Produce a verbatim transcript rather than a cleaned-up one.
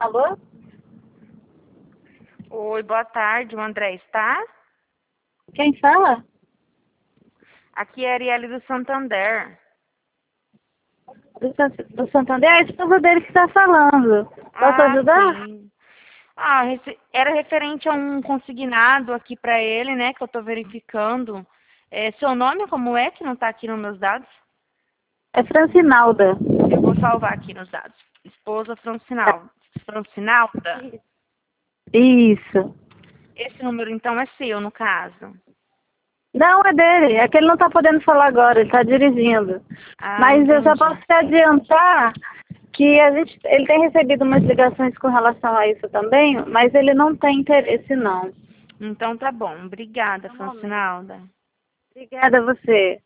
Alô? Oi, boa tarde, o André está? Quem fala? Aqui é a Arielle do Santander. Do, San- do Santander? É a esposa dele que está falando. Posso Ah, ajudar? sim. Ah, rece- era referente a um consignado aqui para ele, né, que eu estou verificando. É, seu nome como é que não está aqui nos meus dados? É Francinalda. Eu vou salvar aqui nos dados. Esposa Francinal. Francinalda. Isso. Esse número então é seu, no caso. Não, é dele. É que ele não está podendo falar agora, ele está dirigindo. Ah, Mas eu já posso entendi. te adiantar que a gente, ele tem recebido umas ligações com relação a isso também, mas ele não tem interesse não. Então tá bom. Obrigada, No momento. Francinalda. Obrigada a você.